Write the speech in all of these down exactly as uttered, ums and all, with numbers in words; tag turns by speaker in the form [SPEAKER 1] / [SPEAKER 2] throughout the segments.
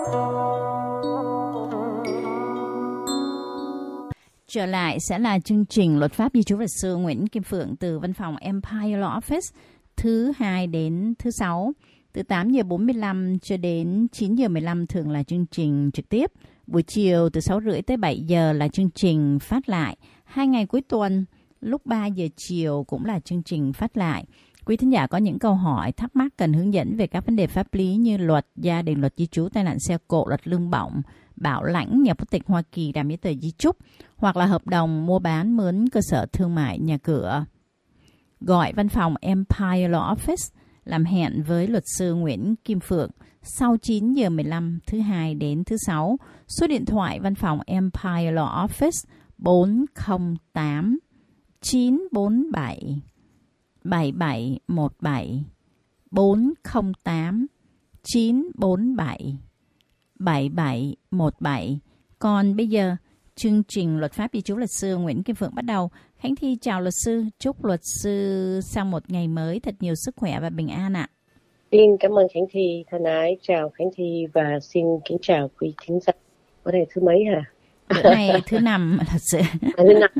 [SPEAKER 1] Trở lại sẽ là chương trình luật pháp di trú luật sư Nguyễn Kim Phượng từ văn phòng Empire Law Office, thứ hai đến thứ sáu từ tám giờ bốn mươi lăm cho đến chín giờ mười lăm thường là chương trình trực tiếp. Buổi chiều từ sáu rưỡi tới bảy giờ là chương trình phát lại. Hai ngày cuối tuần lúc ba giờ chiều cũng là chương trình phát lại. Quý thính giả có những câu hỏi, thắc mắc cần hướng dẫn về các vấn đề pháp lý như luật gia đình, luật di trú, tai nạn xe cộ, luật lương bổng, bảo lãnh, nhà quốc tịch Hoa Kỳ, làm giấy tờ di chúc hoặc là hợp đồng mua bán mướn cơ sở thương mại nhà cửa, gọi văn phòng Empire Law Office làm hẹn với luật sư Nguyễn Kim Phượng sau chín giờ mười lăm thứ hai đến thứ sáu. Số điện thoại văn phòng Empire Law Office bốn không tám chín bốn bảy bảy bảy một bảy bốn không tám chín bốn bảy bảy bảy một bảy. Còn bây giờ, chương trình luật pháp di trú luật sư Nguyễn Kim Phượng bắt đầu. Khánh Thi chào luật sư, chúc luật sư sau một ngày mới thật nhiều sức khỏe và bình an ạ.
[SPEAKER 2] Xin cảm ơn Khánh Thi thân ái, chào Khánh Thi và xin kính chào quý thính giả. Bữa nay thứ mấy hả?
[SPEAKER 1] Bữa nay thứ năm luật sư.
[SPEAKER 2] À, thứ năm.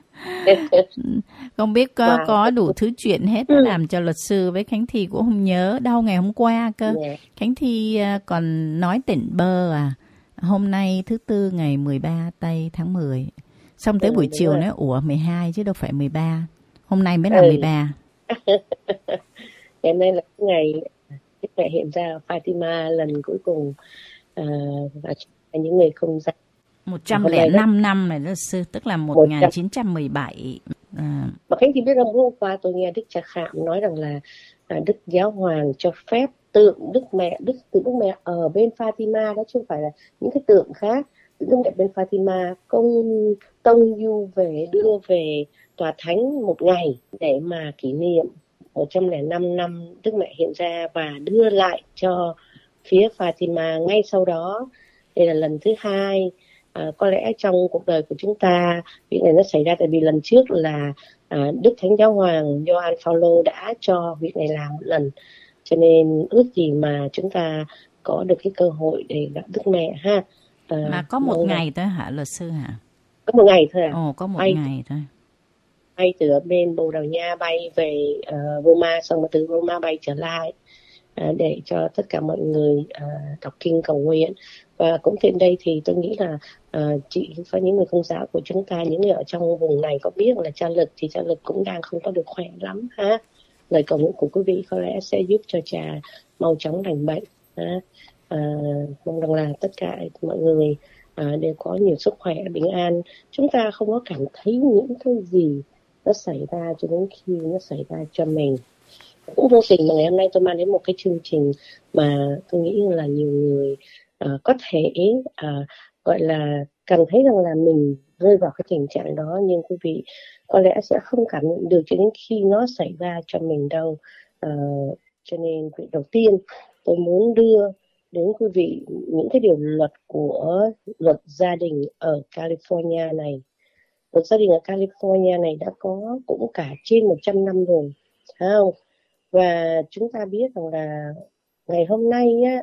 [SPEAKER 1] Không biết có, có đủ thứ chuyện hết ừ. làm cho luật sư với Khánh Thi cũng không nhớ đâu. Ngày hôm qua cơ yeah. Khánh Thi còn nói tỉnh bơ à. Hôm nay thứ tư ngày mười ba tây tháng mười. Xong tới ừ, buổi chiều nói ủa mười hai chứ đâu phải mười ba. Hôm nay mới là ừ. mười ba.
[SPEAKER 2] Ngày nay là ngày Đức Mẹ hiện ra Fatima lần cuối cùng à, và những người không dạy
[SPEAKER 1] một trăm lẻ năm năm này luật sư, tức là một nghìn chín trăm mười bảy.
[SPEAKER 2] À. Mà Khánh thì biết rằng hôm qua tôi nghe Đức Cha Khảm nói rằng là à, Đức Giáo Hoàng cho phép tượng Đức Mẹ, Đức tượng Đức Mẹ ở bên Fatima, đó chứ không phải là những cái tượng khác. Tượng Đức Mẹ bên Fatima công tông du về, đưa về tòa thánh một ngày để mà kỷ niệm một trăm lẻ năm năm Đức Mẹ hiện ra và đưa lại cho phía Fatima ngay sau đó. Đây là lần thứ hai. À, có lẽ trong cuộc đời của chúng ta việc này nó xảy ra tại vì lần trước là à, Đức Thánh Giáo Hoàng Gioan Phaolô đã cho việc này làm một lần, cho nên ước gì mà chúng ta có được cái cơ hội để gặp Đức Mẹ ha.
[SPEAKER 1] À, mà có một ngày thôi hả luật sư hả?
[SPEAKER 2] Có một ngày thôi à?
[SPEAKER 1] Ồ, có một
[SPEAKER 2] bay,
[SPEAKER 1] ngày thôi.
[SPEAKER 2] Bay từ ở bên Bồ Đào Nha bay về uh, Roma, xong rồi từ Roma bay trở lại uh, để cho tất cả mọi người uh, đọc kinh cầu nguyện. Và cũng trên đây thì tôi nghĩ là uh, chị và những người công giáo của chúng ta, những người ở trong vùng này có biết là cha Lực thì cha Lực cũng đang không có được khỏe lắm ha. Lời cầu nguyện của quý vị có lẽ sẽ giúp cho cha mau chóng lành bệnh ha. Uh, mong rằng là tất cả mọi người uh, đều có nhiều sức khỏe, bình an. Chúng ta không có cảm thấy những cái gì nó xảy ra cho đến khi nó xảy ra cho mình. Cũng vô tình mà ngày hôm nay tôi mang đến một cái chương trình mà tôi nghĩ là nhiều người Uh, có thể uh, gọi là cảm thấy rằng là mình rơi vào cái tình trạng đó, nhưng quý vị có lẽ sẽ không cảm nhận được cho đến khi nó xảy ra cho mình đâu. Uh, cho nên việc đầu tiên tôi muốn đưa đến quý vị những cái điều luật của luật gia đình ở California này. Luật gia đình ở California này đã có cũng cả trên một trăm năm rồi, phải không? Và chúng ta biết rằng là ngày hôm nay á,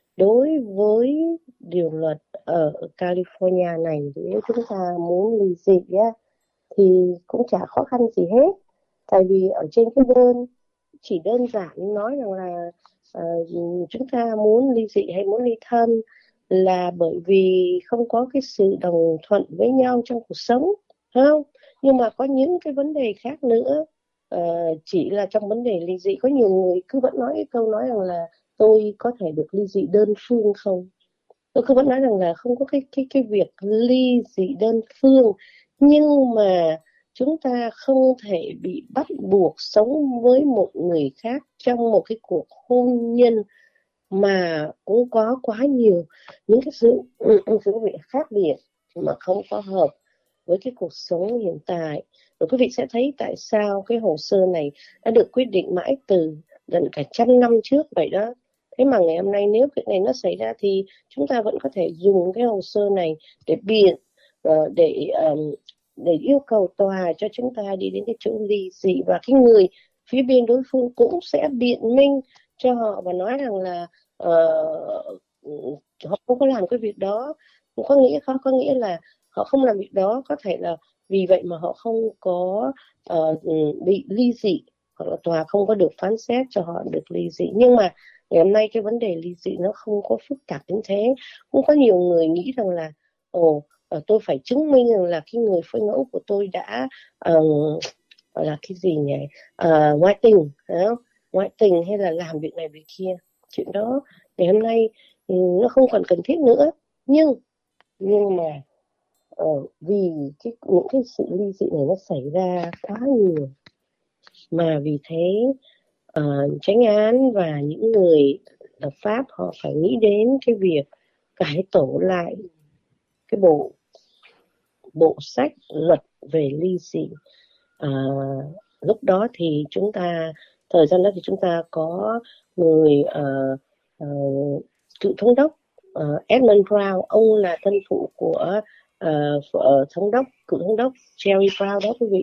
[SPEAKER 2] đối với điều luật ở California này, nếu chúng ta muốn ly dị á, thì cũng chả khó khăn gì hết. Tại vì ở trên cái đơn chỉ đơn giản nói rằng là uh, chúng ta muốn ly dị hay muốn ly thân là bởi vì không có cái sự đồng thuận với nhau trong cuộc sống, không? Nhưng mà có những cái vấn đề khác nữa. Uh, chỉ là trong vấn đề ly dị, có nhiều người cứ vẫn nói cái câu nói rằng là tôi có thể được ly dị đơn phương không? Tôi cứ vẫn nói rằng là không có cái cái cái việc ly dị đơn phương, nhưng mà chúng ta không thể bị bắt buộc sống với một người khác trong một cái cuộc hôn nhân mà cũng có quá nhiều những cái sự sự việc khác biệt mà không có hợp với cái cuộc sống hiện tại. Rồi quý vị sẽ thấy tại sao cái hồ sơ này đã được quyết định mãi từ gần cả trăm năm trước vậy đó. Thế mà ngày hôm nay nếu việc này nó xảy ra thì chúng ta vẫn có thể dùng cái hồ sơ này để biện, để để yêu cầu tòa cho chúng ta đi đến cái chỗ ly dị, và cái người phía bên đối phương cũng sẽ biện minh cho họ và nói rằng là uh, họ không có làm cái việc đó, cũng có nghĩa có có nghĩa là họ không làm việc đó, có thể là vì vậy mà họ không có uh, bị ly dị, hoặc là tòa không có được phán xét cho họ được ly dị. Nhưng mà ngày hôm nay cái vấn đề ly dị nó không có phức tạp đến thế. Cũng có nhiều người nghĩ rằng là ồ, uh, tôi phải chứng minh rằng là cái người phối ngẫu của tôi đã uh, gọi là cái gì nhỉ, uh, ngoại tình, phải không? Ngoại tình hay là làm việc này việc kia. Chuyện đó ngày hôm nay ừ, nó không còn cần thiết nữa. Nhưng nhưng mà uh, vì cái những cái sự ly dị này nó xảy ra quá nhiều, mà vì thế uh, chánh án và những người lập pháp họ phải nghĩ đến cái việc cải tổ lại cái bộ bộ sách luật về ly dị. À, lúc đó thì chúng ta thời gian đó thì chúng ta có người uh, uh, cựu thống đốc uh, Edmund Brown, ông là thân phụ của uh, thống đốc cựu thống đốc Jerry Brown đó quý vị.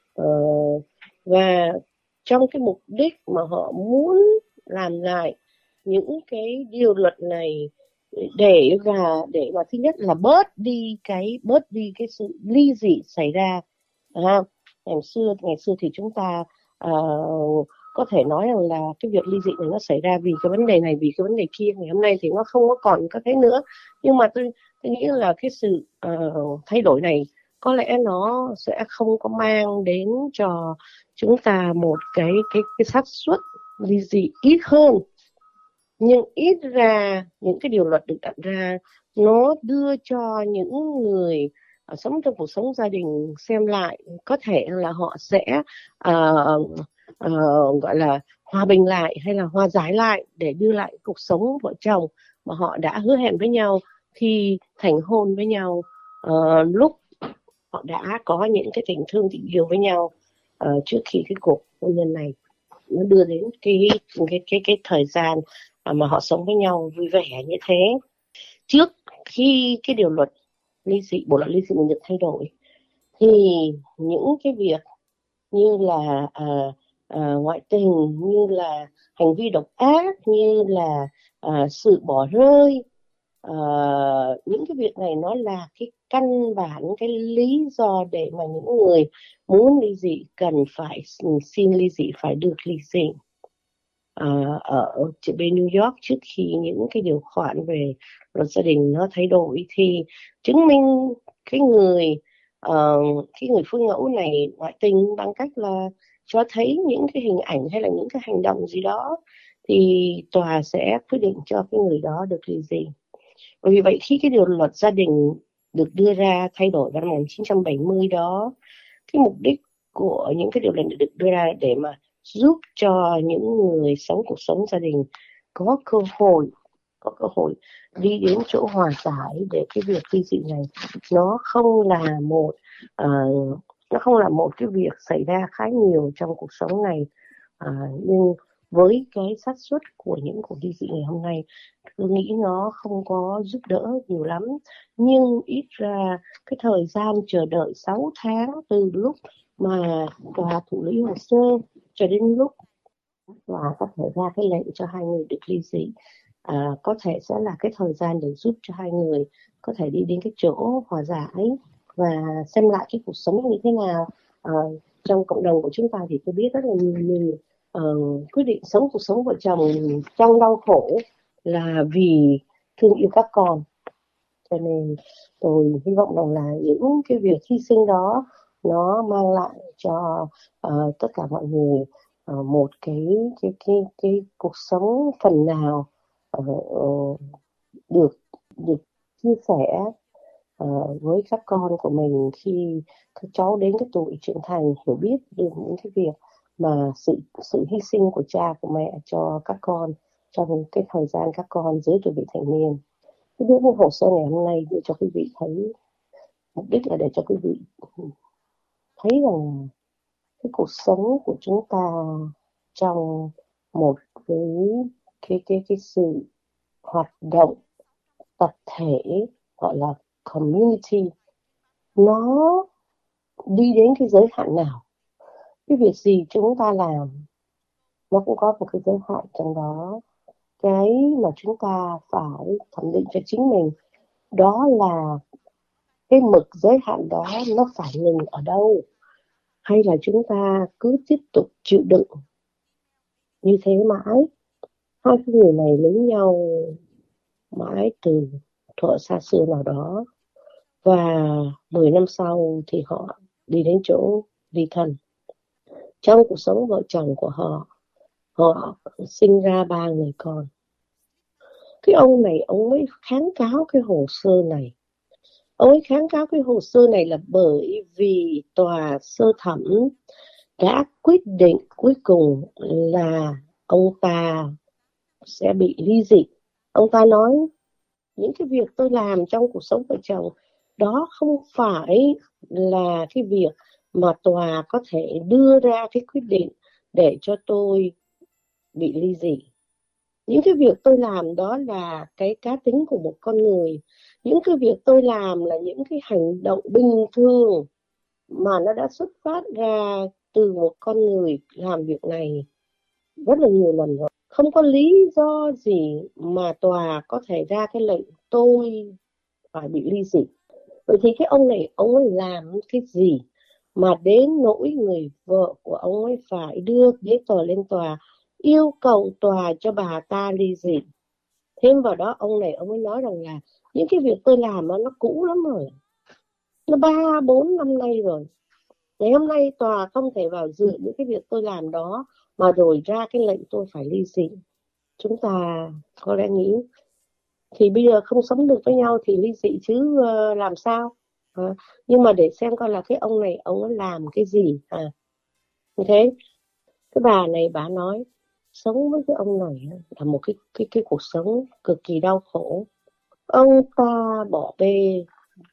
[SPEAKER 2] Uh, và trong cái mục đích mà họ muốn làm lại những cái điều luật này để và để mà thứ nhất là bớt đi cái bớt đi cái sự ly dị xảy ra. À, ngày xưa ngày xưa thì chúng ta uh, có thể nói rằng là cái việc ly dị này nó xảy ra vì cái vấn đề này, vì cái vấn đề kia. Ngày hôm nay thì nó không có còn có thế nữa. Nhưng mà tôi tôi nghĩ là cái sự uh, thay đổi này có lẽ nó sẽ không có mang đến cho chúng ta một cái cái cái xác suất ly dị ít hơn, nhưng ít ra những cái điều luật được đặt ra nó đưa cho những người uh, sống trong cuộc sống gia đình xem lại, có thể là họ sẽ uh, uh, gọi là hòa bình lại hay là hòa giải lại để đưa lại cuộc sống vợ chồng mà họ đã hứa hẹn với nhau khi thành hôn với nhau, uh, lúc họ đã có những cái tình thương tình yêu với nhau uh, trước khi cái cuộc hôn nhân này nó đưa đến cái cái cái cái thời gian mà họ sống với nhau vui vẻ như thế. Trước khi cái điều luật ly dị, bộ luật ly dị được thay đổi, thì những cái việc như là à, à, ngoại tình, như là hành vi độc ác, như là à, sự bỏ rơi, à, những cái việc này nó là cái căn bản, cái lý do để mà những người muốn ly dị cần phải xin ly dị, phải được ly dị. À, ở bên New York, trước khi những cái điều khoản về luật gia đình nó thay đổi, thì chứng minh cái người uh, cái người phối ngẫu này ngoại tình bằng cách là cho thấy những cái hình ảnh hay là những cái hành động gì đó, thì tòa sẽ quyết định cho cái người đó được ly dị. Bởi vì vậy khi cái điều luật gia đình được đưa ra thay đổi vào năm một nghìn chín trăm bảy mươi đó, cái mục đích của những cái điều luật được đưa ra để mà giúp cho những người sống cuộc sống gia đình có cơ hội có cơ hội đi đến chỗ hòa giải, để cái việc ly dị này nó không là một uh, nó không là một cái việc xảy ra khá nhiều trong cuộc sống này. Uh, nhưng với cái xác suất của những cuộc ly dị ngày hôm nay, tôi nghĩ nó không có giúp đỡ nhiều lắm. Nhưng ít ra cái thời gian chờ đợi sáu tháng từ lúc mà tòa thụ lý hồ sơ cho đến lúc tòa có thể ra cái lệnh cho hai người được ly dị, à, có thể sẽ là cái thời gian để giúp cho hai người có thể đi đến cái chỗ hòa giải và xem lại cái cuộc sống như thế nào. À, trong cộng đồng của chúng ta thì tôi biết rất là nhiều người uh, quyết định sống cuộc sống vợ chồng trong đau khổ là vì thương yêu các con. Cho nên tôi hy vọng rằng là những cái việc hy sinh đó nó mang lại cho uh, tất cả mọi người uh, một cái cái cái cái cuộc sống phần nào uh, được được chia sẻ uh, với các con của mình khi các cháu đến cái tuổi trưởng thành, hiểu biết được những cái việc mà sự sự hy sinh của cha của mẹ cho các con trong cái thời gian các con dưới tuổi vị thành niên. Cái đưa hồ sơ ngày hôm nay để cho quý vị thấy, mục đích là để cho quý vị thấy rằng cái cuộc sống của chúng ta trong một cái cái cái cái sự hoạt động tập thể gọi là community, nó đi đến cái giới hạn nào. Cái việc gì chúng ta làm nó cũng có một cái giới hạn trong đó. cái mà chúng ta phải thẩm định cho chính mình, đó là cái mực giới hạn đó nó phải ngừng ở đâu, hay là chúng ta cứ tiếp tục chịu đựng như thế mãi. Hai cái người này lấy nhau mãi từ thuở xa xưa nào đó, và mười năm sau thì họ đi đến chỗ ly thân. Trong cuộc sống vợ chồng của họ, họ sinh ra ba người con. Cái ông này ông mới kháng cáo cái hồ sơ này. Ông ấy kháng cáo cái hồ sơ này là bởi vì tòa sơ thẩm đã quyết định cuối cùng là ông ta sẽ bị ly dị. Ông ta nói những cái việc tôi làm trong cuộc sống vợ chồng đó không phải là cái việc mà tòa có thể đưa ra cái quyết định để cho tôi bị ly dị. Những cái việc tôi làm đó là cái cá tính của một con người. Những cái việc tôi làm là những cái hành động bình thường mà nó đã xuất phát ra từ một con người làm việc này rất là nhiều lần rồi. Không có lý do gì mà tòa có thể ra cái lệnh tôi phải bị ly dị. Vậy thì cái ông này, ông ấy làm cái gì mà đến nỗi người vợ của ông ấy phải đưa giấy tờ lên tòa, yêu cầu tòa cho bà ta ly dị. Thêm vào đó, ông này ông ấy nói rằng là những cái việc tôi làm nó cũ lắm rồi, nó ba bốn năm nay rồi. Ngày hôm nay tòa không thể vào dự những cái việc tôi làm đó mà rồi ra cái lệnh tôi phải ly dị. Chúng ta có lẽ nghĩ thì bây giờ không sống được với nhau thì ly dị chứ uh, làm sao? À, nhưng mà để xem coi là cái ông này ông ấy làm cái gì à? Như thế cái bà này bà nói sống với cái ông này là một cái cái cái cuộc sống cực kỳ đau khổ. Ông ta bỏ bê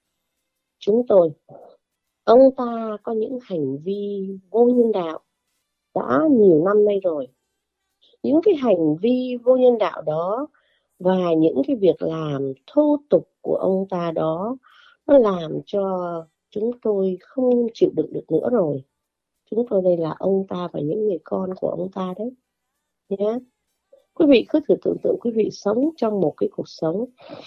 [SPEAKER 2] chúng tôi, ông ta có những hành vi vô nhân đạo đã nhiều năm nay rồi. Những cái hành vi vô nhân đạo đó và những cái việc làm thô tục của ông ta đó, nó làm cho chúng tôi không chịu đựng được nữa rồi. Chúng tôi đây là ông ta và những người con của ông ta đấy nhé. Quý vị cứ thử tưởng tượng quý vị sống trong một cái cuộc sống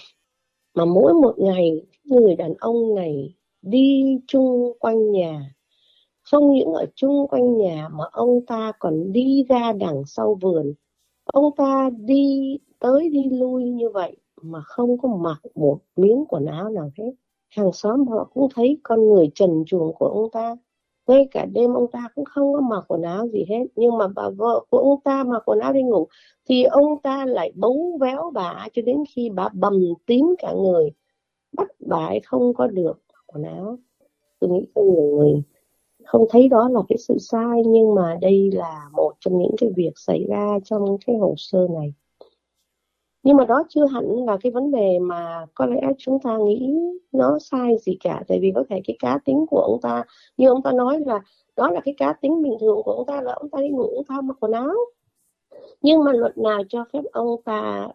[SPEAKER 2] mà mỗi một ngày người đàn ông này đi chung quanh nhà, không những ở chung quanh nhà mà ông ta còn đi ra đằng sau vườn. Ông ta đi tới đi lui như vậy mà không có mặc một miếng quần áo nào hết. Hàng xóm họ cũng thấy con người trần truồng của ông ta. Ngay cả đêm ông ta cũng không có mặc quần áo gì hết. Nhưng mà bà vợ của ông ta mặc quần áo đi ngủ thì ông ta lại bấu véo bà cho đến khi bà bầm tím cả người, bắt bà ấy không có được quần áo. Tôi nghĩ có nhiều người không thấy đó là cái sự sai, nhưng mà đây là một trong những cái việc xảy ra trong cái hồ sơ này. Nhưng mà đó chưa hẳn là cái vấn đề mà có lẽ chúng ta nghĩ nó sai gì cả. Tại vì có thể cái cá tính của ông ta, như ông ta nói là đó là cái cá tính bình thường của ông ta, là ông ta đi ngủ ông ta mặc quần áo. Nhưng mà luật nào cho phép ông ta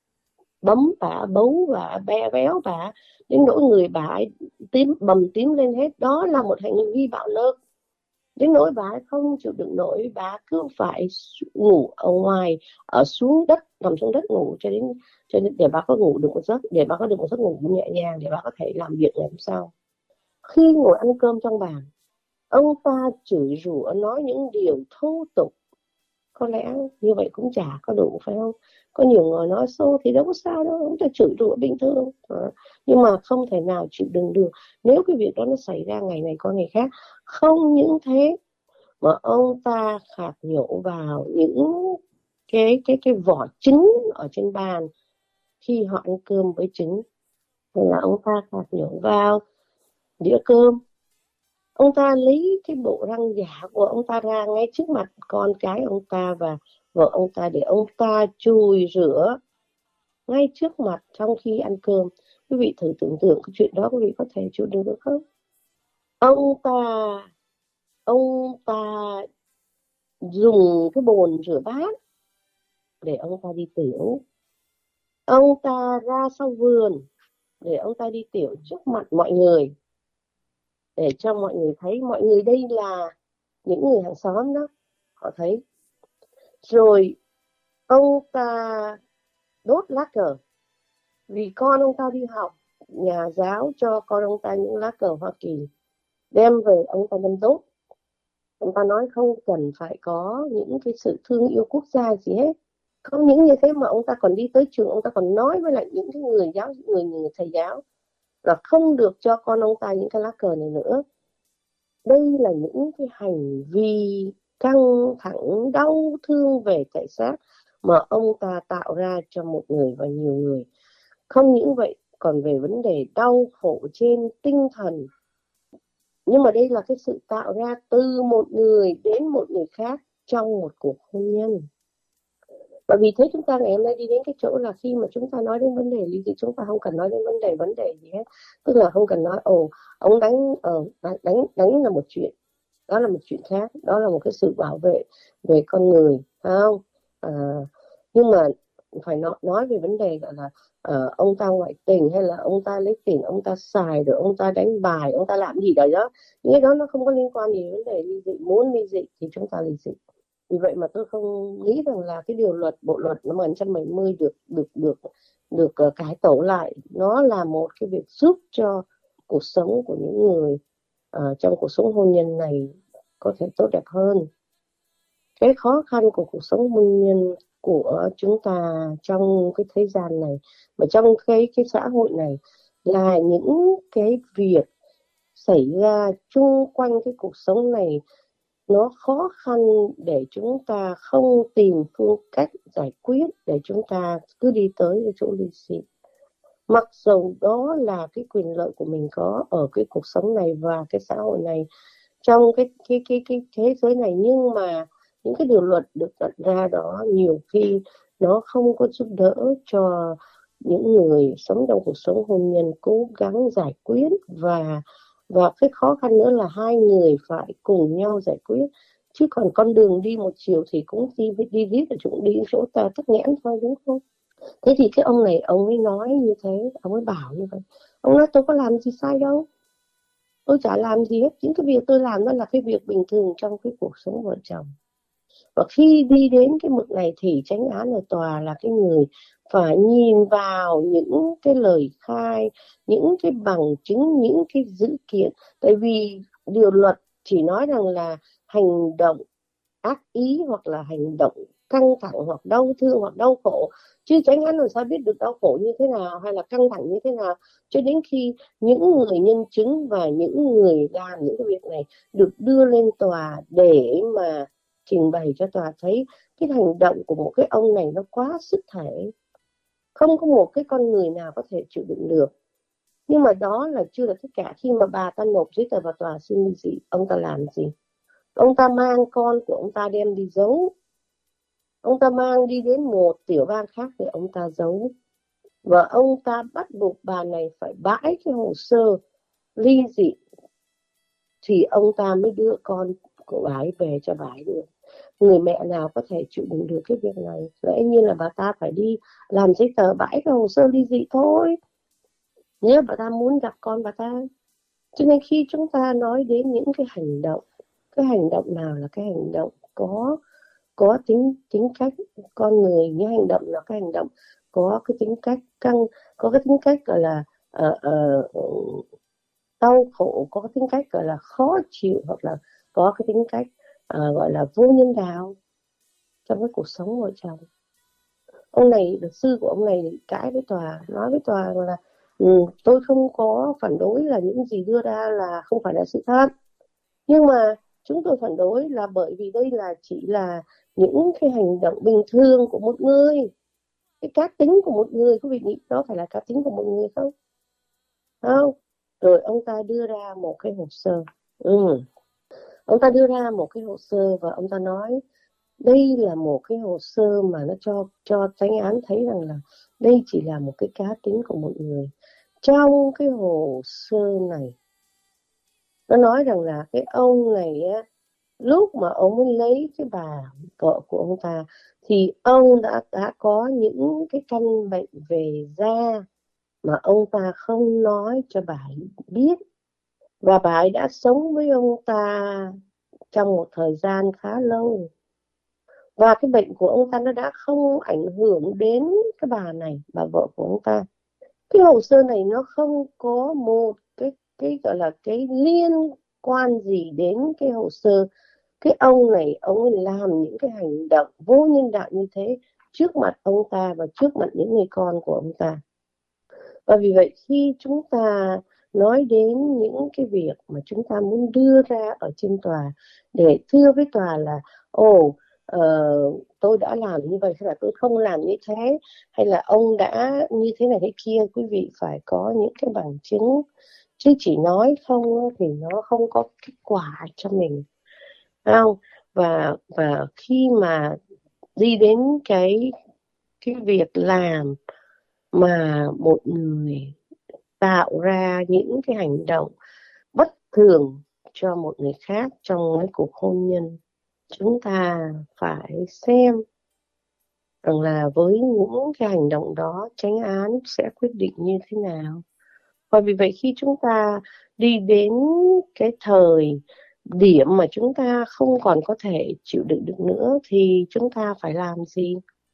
[SPEAKER 2] bấm bả, bấu và be béo bả đến nỗi người bả tím bầm tím lên hết. Đó là một hành vi bạo lực. Đến nỗi bà không chịu đựng nổi, bà cứ phải ngủ ở ngoài, ở xuống đất, nằm xuống đất ngủ cho đến cho đến để bà có ngủ được một giấc, để bà có được một giấc ngủ nhẹ nhàng, để bà có thể làm việc ngày hôm sau. Khi ngồi ăn cơm trong bàn, ông ta chửi rủa, nói những điều thô tục. Có lẽ như vậy cũng chả có đủ, phải không? Có nhiều người nói xô thì đâu có sao đâu, ông ta chửi rủa bình thường. À, nhưng mà không thể nào chịu đựng được nếu cái việc đó nó xảy ra ngày này qua ngày khác. Không những thế mà ông ta khạc nhổ vào những cái cái cái vỏ trứng ở trên bàn khi họ ăn cơm với trứng, hay là ông ta khạc nhổ vào đĩa cơm. Ông ta lấy cái bộ răng giả của ông ta ra ngay trước mặt con cái ông ta và vợ ông ta để ông ta chùi rửa ngay trước mặt trong khi ăn cơm. Quý vị thử tưởng tượng cái chuyện đó quý vị có thể chịu đựng được không? Ông ta ông ta dùng cái bồn rửa bát để ông ta đi tiểu. Ông ta ra sau vườn để ông ta đi tiểu trước mặt mọi người, để cho mọi người thấy. Mọi người đây là những người hàng xóm đó, họ thấy. Rồi ông ta đốt lá cờ. Vì con ông ta đi học, nhà giáo cho con ông ta những lá cờ Hoa Kỳ, đem về ông ta đâm đốt. Ông ta nói không cần phải có những cái sự thương yêu quốc gia gì hết. Không những như thế mà ông ta còn đi tới trường, ông ta còn nói với lại những cái người giáo, người, người thầy giáo là không được cho con ông ta những cái lá cờ này nữa. Đây là những cái hành vi căng thẳng, đau thương về thể xác mà ông ta tạo ra cho một người và nhiều người. Không những vậy, còn về vấn đề đau khổ trên tinh thần. Nhưng mà đây là cái sự tạo ra từ một người đến một người khác trong một cuộc hôn nhân. Và vì thế chúng ta ngày hôm nay đi đến cái chỗ là khi mà chúng ta nói đến vấn đề ly dị, chúng ta không cần nói đến vấn đề vấn đề gì hết. Tức là không cần nói ồ ông đánh ờ, đánh đánh là một chuyện, đó là một chuyện khác, đó là một cái sự bảo vệ về con người, phải không? À, nhưng mà phải nói, nói về vấn đề gọi là uh, ông ta ngoại tình, hay là ông ta lấy tiền ông ta xài, rồi ông ta đánh bài, ông ta làm gì đấy đó, những cái đó nó không có liên quan gì đến vấn đề ly dị. Muốn ly dị thì chúng ta ly dị. Vì vậy mà tôi không nghĩ rằng là cái điều luật, bộ luật năm một nghìn chín trăm bảy mươi được được được được uh, cải tổ lại, nó là một cái việc giúp cho cuộc sống của những người uh, trong cuộc sống hôn nhân này có thể tốt đẹp hơn. Cái khó khăn của cuộc sống hôn nhân của chúng ta trong cái thế gian này, mà trong cái cái xã hội này, là những cái việc xảy ra chung quanh cái cuộc sống này, nó khó khăn để chúng ta không tìm phương cách giải quyết, để chúng ta cứ đi tới cái chỗ ly dị. Mặc dù đó là cái quyền lợi của mình có ở cái cuộc sống này và cái xã hội này, trong cái cái cái cái thế giới này, nhưng mà những cái điều luật được đặt ra đó nhiều khi nó không có giúp đỡ cho những người sống trong cuộc sống hôn nhân cố gắng giải quyết. Và và cái khó khăn nữa là hai người phải cùng nhau giải quyết, chứ còn con đường đi một chiều thì cũng đi đi đi ở chỗ đi chỗ ta tắc nghẽn thôi, đúng không? Thế thì cái ông này ông ấy nói như thế, ông ấy bảo như vậy. Ông nói tôi có làm gì sai đâu, tôi chả làm gì hết, chính cái việc tôi làm đó là cái việc bình thường trong cái cuộc sống vợ chồng. Và khi đi đến cái mực này thì chánh án ở tòa là cái người phải nhìn vào những cái lời khai, những cái bằng chứng, những cái dữ kiện. Tại vì điều luật chỉ nói rằng là hành động ác ý hoặc là hành động căng thẳng hoặc đau thương hoặc đau khổ, chứ chánh án làm sao biết được đau khổ như thế nào hay là căng thẳng như thế nào, cho đến khi những người nhân chứng và những người làm những cái việc này được đưa lên tòa để mà trình bày cho tòa thấy cái hành động của một cái ông này nó quá sức thể, không có một cái con người nào có thể chịu đựng được. Nhưng mà đó là chưa là tất cả. Khi mà bà ta nộp giấy tờ vào tòa xin ly dị, ông ta làm gì? Ông ta mang con của ông ta đem đi giấu. Ông ta mang đi đến một tiểu bang khác để ông ta giấu. Và ông ta bắt buộc bà này phải bãi cái hồ sơ ly dị thì ông ta mới đưa con của bà ấy về cho bà ấy được. Người mẹ nào có thể chịu đựng được cái việc này? Lẽ nhiên là bà ta phải đi làm giấy tờ bãi cái hồ sơ ly dị thôi, nếu bà ta muốn gặp con bà ta. Cho nên khi chúng ta nói đến những cái hành động, cái hành động nào là cái hành động có có tính tính cách con người, những hành động là cái hành động có cái tính cách căng, có cái tính cách gọi là uh, uh, đau khổ, có cái tính cách gọi là khó chịu, hoặc là có cái tính cách uh, gọi là vô nhân đạo trong cái cuộc sống vợ chồng. Ông này, luật sư của ông này cãi với tòa, nói với tòa là ừ, tôi không có phản đối là những gì đưa ra là không phải là sự thật, nhưng mà chúng tôi phản đối là bởi vì đây là chỉ là những cái hành động bình thường của một người, cái cá tính của một người. Quý vị nghĩ đó phải là cá tính của một người không? Không. Rồi ông ta đưa ra một cái hồ sơ, ừ. ông ta đưa ra một cái hồ sơ và ông ta nói đây là một cái hồ sơ mà nó cho cho chánh án thấy rằng là đây chỉ là một cái cá tính của một người. Trong cái hồ sơ này nó nói rằng là cái ông này á, lúc mà ông ấy lấy cái bà vợ của ông ta thì ông đã đã có những cái căn bệnh về da mà ông ta không nói cho bà ấy biết, và bà ấy đã sống với ông ta trong một thời gian khá lâu. Và cái bệnh của ông ta nó đã không ảnh hưởng đến cái bà này, bà vợ của ông ta. Cái hồ sơ này nó không có một cái cái gọi là cái liên quan gì đến cái hồ sơ. Cái ông này, ông ấy làm những cái hành động vô nhân đạo như thế trước mặt ông ta và trước mặt những người con của ông ta. Và vì vậy khi chúng ta nói đến những cái việc mà chúng ta muốn đưa ra ở trên tòa để thưa với tòa là ồ oh, uh, tôi đã làm như vậy hay là tôi không làm như thế, hay là ông đã như thế này thế kia, quý vị phải có những cái bằng chứng, chứ chỉ nói không thì nó không có kết quả cho mình, không? Và và khi mà đi đến cái cái việc làm mà một người tạo ra những cái hành động bất thường cho một người khác trong cái cuộc hôn nhân, chúng ta phải xem rằng là với những cái hành động đó chánh án sẽ quyết định như thế nào. Và vì vậy khi chúng ta đi đến cái thời điểm mà chúng ta không còn có thể chịu đựng được nữa thì chúng ta phải làm gì?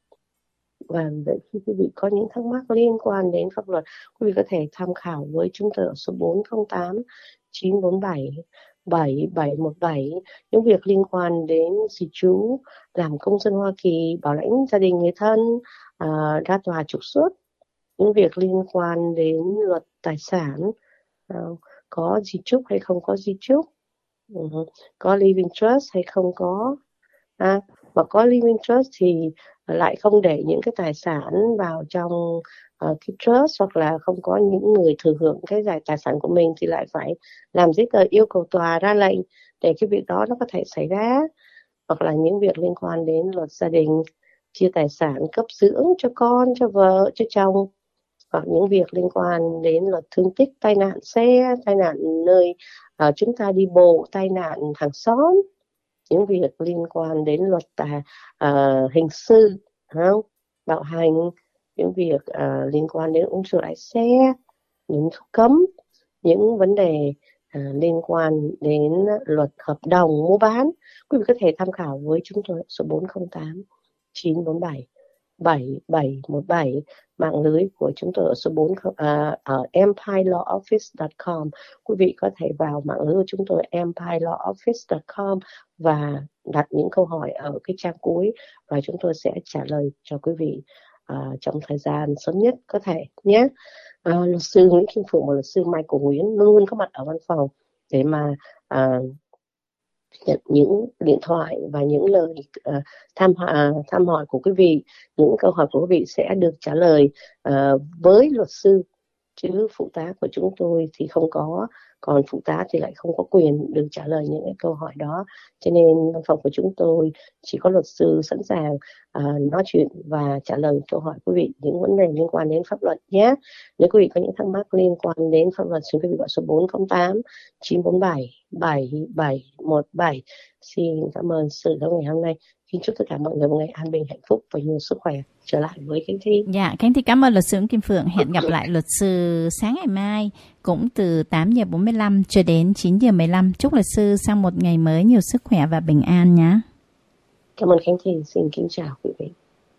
[SPEAKER 2] Và vậy khi quý vị có những thắc mắc liên quan đến pháp luật, quý vị có thể tham khảo với chúng tôi ở số bốn không tám chín bốn bảy bảy bảy một bảy, những việc liên quan đến di trú, làm công dân Hoa Kỳ, bảo lãnh gia đình người thân, à, ra tòa trục xuất, những việc liên quan đến luật tài sản, à, có di chúc hay không có di chúc, uh, có living trust hay không có, à, và có living trust thì lại không để những cái tài sản vào trong uh, cái trust, hoặc là không có những người thừa hưởng cái giải tài sản của mình thì lại phải làm giấy tờ yêu cầu tòa ra lệnh để cái việc đó nó có thể xảy ra. Hoặc là những việc liên quan đến luật gia đình, chia tài sản, cấp dưỡng cho con, cho vợ, cho chồng, hoặc những việc liên quan đến luật thương tích, tai nạn xe, tai nạn nơi uh, chúng ta đi bộ, tai nạn hàng xóm, những việc liên quan đến luật tà, uh, hình sự, không? Bạo hành, những việc uh, liên quan đến uống rượu lái xe, những cấm, những vấn đề uh, liên quan đến luật hợp đồng mua bán. Quý vị có thể tham khảo với chúng tôi số bốn không tám chín bốn bảy bảy bảy một bảy, mạng lưới của chúng tôi ở số bốn uh, ở empire law office chấm com. Quý vị có thể vào mạng lưới của chúng tôi empire law office chấm com và đặt những câu hỏi ở cái trang cuối và chúng tôi sẽ trả lời cho quý vị uh, trong thời gian sớm nhất có thể nhé. Uh, luật sư Nguyễn Kim Phượng và luật sư Michael Nguyễn luôn luôn có mặt ở văn phòng để mà uh, nhận những điện thoại và những lời uh, tham uh, tham hỏi của quý vị. Những câu hỏi của quý vị sẽ được trả lời uh, với luật sư, chứ phụ tá của chúng tôi thì không có, còn phụ tá thì lại không có quyền được trả lời những cái câu hỏi đó. Cho nên văn phòng của chúng tôi chỉ có luật sư sẵn sàng uh, nói chuyện và trả lời câu hỏi quý vị những vấn đề liên quan đến pháp luật nhé. Nếu quý vị có những thắc mắc liên quan đến pháp luật, xin quý vị gọi số bốn không tám chín bốn bảy bảy bảy một bảy. Xin cảm ơn sự lắng nghe hôm nay. Xin chúc tất cả mọi người một ngày an bình, hạnh phúc và nhiều sức khỏe. Trở lại với Khánh Thi.
[SPEAKER 1] Dạ, Khánh Thi cảm ơn luật sư Kim Phượng. Hẹn gặp lại luật sư sáng ngày mai cũng từ tám giờ bốn mươi lăm cho đến chín giờ mười lăm. Chúc luật sư sang một ngày mới nhiều sức khỏe và bình an nhé.
[SPEAKER 2] Cảm ơn Khánh Thi. Xin kính chào quý vị.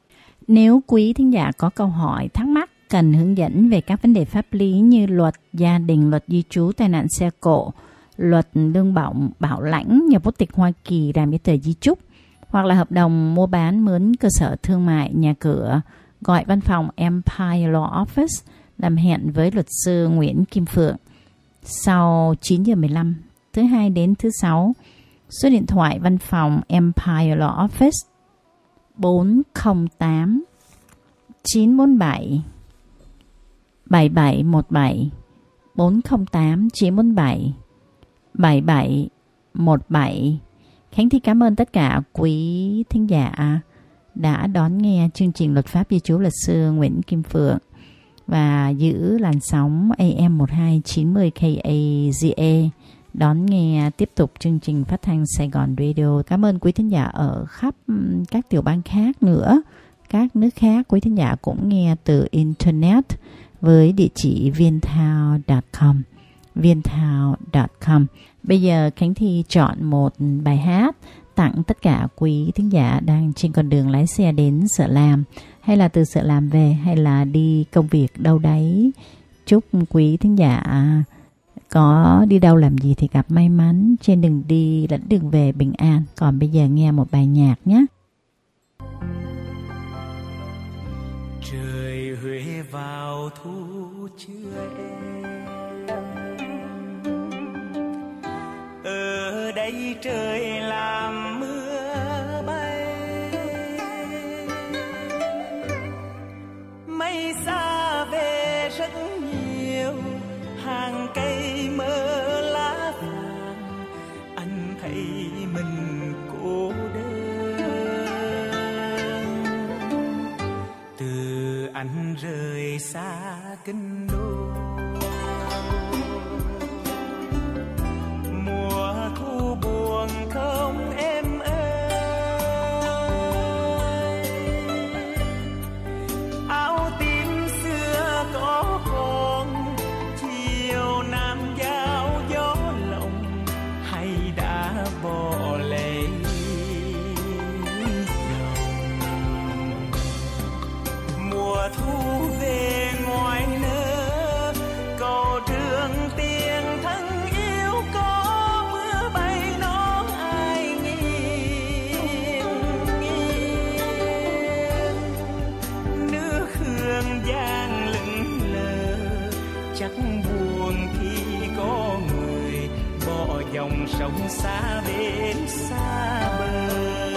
[SPEAKER 1] Nếu quý thính giả có câu hỏi, thắc mắc, cần hướng dẫn về các vấn đề pháp lý như luật gia đình, luật di trú, tai nạn xe cộ, luật lương bảo, bảo lãnh, nhập quốc tịch Hoa Kỳ, làm giấy tờ di chúc, hoặc là hợp đồng mua bán mướn cơ sở thương mại, nhà cửa, gọi văn phòng Empire Law Office làm hẹn với luật sư Nguyễn Kim Phượng sau chín giờ mười lăm thứ hai đến thứ sáu. Số điện thoại văn phòng Empire Law Office bốn không tám chín bốn bảy bảy bảy một bảy bốn không tám chín bốn bảy bảy bảy một bảy. Khánh Thi cảm ơn tất cả quý thính giả đã đón nghe chương trình Luật pháp di trú luật sư Nguyễn Kim Phượng và giữ làn sóng A M một hai chín mươi K A Z A đón nghe tiếp tục chương trình phát thanh Sài Gòn Radio. Cảm ơn quý thính giả ở khắp các tiểu bang khác nữa, các nước khác. Quý thính giả cũng nghe từ Internet với địa chỉ vientao chấm com vientao chấm com. Bây giờ Khánh Thi chọn một bài hát tặng tất cả quý thính giả đang trên con đường lái xe đến Sở Làm, hay là từ Sở Làm về, hay là đi công việc đâu đấy. Chúc quý thính giả có đi đâu làm gì thì gặp may mắn, trên đường đi lẫn đường về bình an. Còn bây giờ nghe một bài nhạc nhé.
[SPEAKER 3] Trời Huế vào thu chưa em, ở đây trời làm mưa bay, mây xa về rất nhiều, hàng cây mơ lá vàng, anh thấy mình cô đơn. Từ anh rời xa kinh đô, mùa thu buồn không em ơi, áo tím xưa có còn, chiều nam giao gió lộng, hay đã bỏ lấy dòng. Mùa thu về ngoài nơ, cầu trường tiền thân yêu có mưa bay nón ai nghiêng nghiêng. Nước Hương Giang lững lờ, chắc buồn khi có người bỏ dòng sông xa bên xa bờ.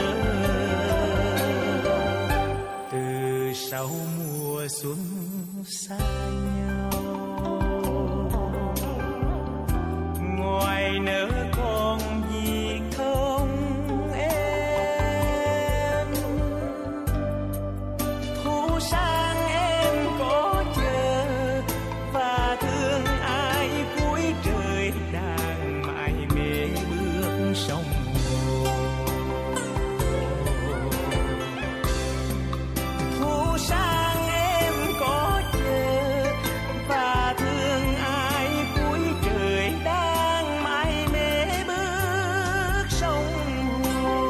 [SPEAKER 3] Từ sau mùa xuân xa nhau, ngoài nỡ còn gì không em? Thu sang em có chờ và thương ai cuối trời, đang mải mê bước sông hồ. Thu sang em có chờ và thương ai cuối trời, đang mải mê bước sông hồ.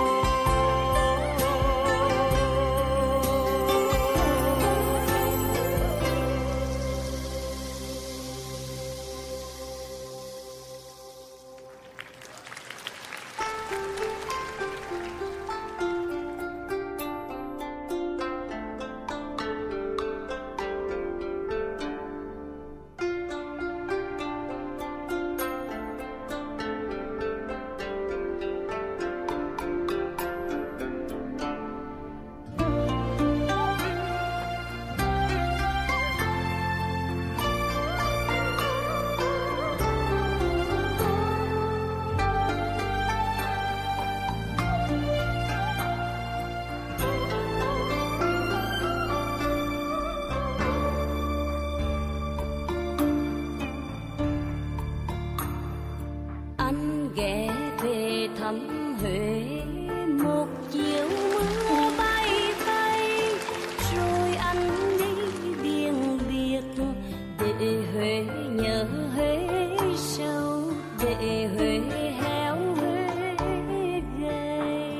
[SPEAKER 4] Anh ghé về thăm Huế một chiều mưa bay bay, rồi anh đi biển biệt để Huế nhớ Huế sâu, để Huế héo Huế gầy.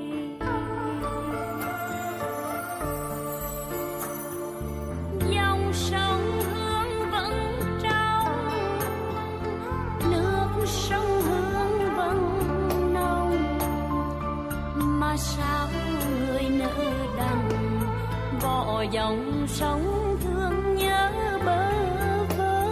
[SPEAKER 4] Dòng sông Hương vẫn trong, nước sông Hương vẫn nồng, mà sao người nỡ đành bỏ dòng sông thương nhớ bơ vơ.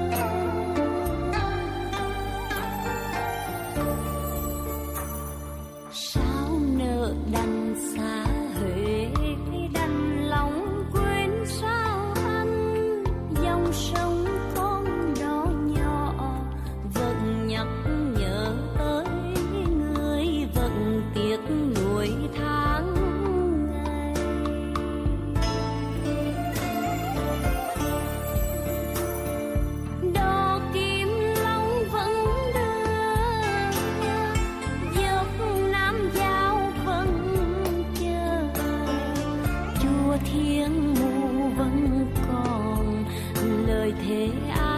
[SPEAKER 4] Sao nỡ đành xa Huế, đành lòng quên sao anh, dòng sông con đó nhỏ vẫn nhắc nhớ tới người, vẫn tiếc nuối tháng ngày. Đò Kim Long vẫn đưa, dốc Nam Giao vẫn chờ, chùa Thiên Mụ vẫn còn lời thề ai